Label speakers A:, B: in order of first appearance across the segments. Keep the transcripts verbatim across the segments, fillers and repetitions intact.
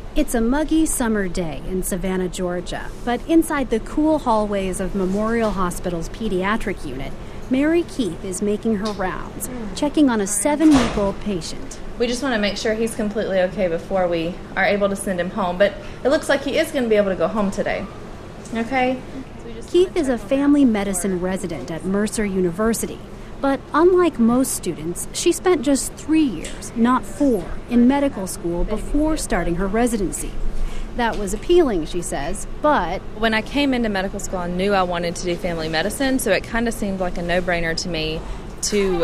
A: It's a muggy summer day in Savannah, Georgia, but inside the cool hallways of Memorial Hospital's pediatric unit, Mary Keith is making her rounds, checking on a seven-week-old patient.
B: We just want to make sure he's completely okay before we are able to send him home, but it looks like he is going to be able to go home today. Okay?
A: Keith is a family medicine resident at Mercer University. But unlike most students, she spent just three years, not four, in medical school before starting her residency. That was appealing, she says, but
B: when I came into medical school, I knew I wanted to do family medicine, so it kind of seemed like a no-brainer to me to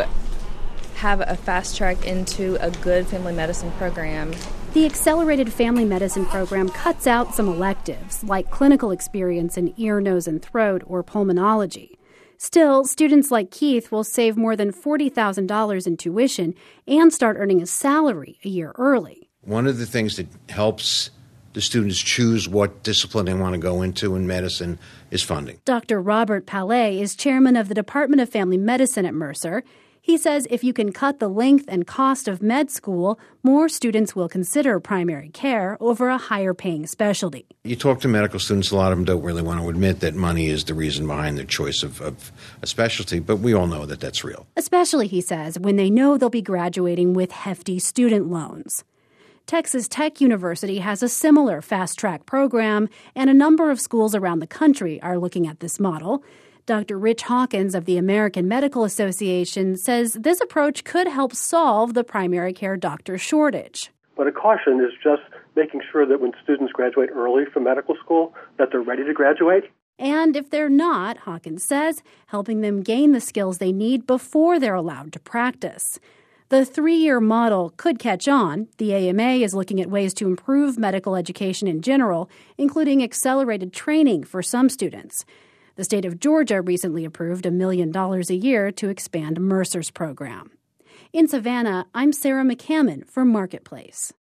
B: have a fast track into a good family medicine program.
A: The accelerated family medicine program cuts out some electives, like clinical experience in ear, nose, and throat or pulmonology. Still, students like Keith will save more than forty thousand dollars in tuition and start earning a salary a year early.
C: One of the things that helps the students choose what discipline they want to go into in medicine is funding.
A: Doctor Robert Palais is chairman of the Department of Family Medicine at Mercer. He says if you can cut the length and cost of med school, more students will consider primary care over a higher-paying specialty.
C: You talk to medical students, a lot of them don't really want to admit that money is the reason behind their choice of, of a specialty, but we all know that that's real.
A: Especially, he says, when they know they'll be graduating with hefty student loans. Texas Tech University has a similar fast-track program, and a number of schools around the country are looking at this model. Doctor Rich Hawkins of the American Medical Association says this approach could help solve the primary care doctor shortage.
D: But a caution is just making sure that when students graduate early from medical school, that they're ready to graduate.
A: And if they're not, Hawkins says, helping them gain the skills they need before they're allowed to practice. The three-year model could catch on. The A M A is looking at ways to improve medical education in general, including accelerated training for some students. The state of Georgia recently approved a million dollars a year to expand Mercer's program. In Savannah, I'm Sarah McCammon for Marketplace.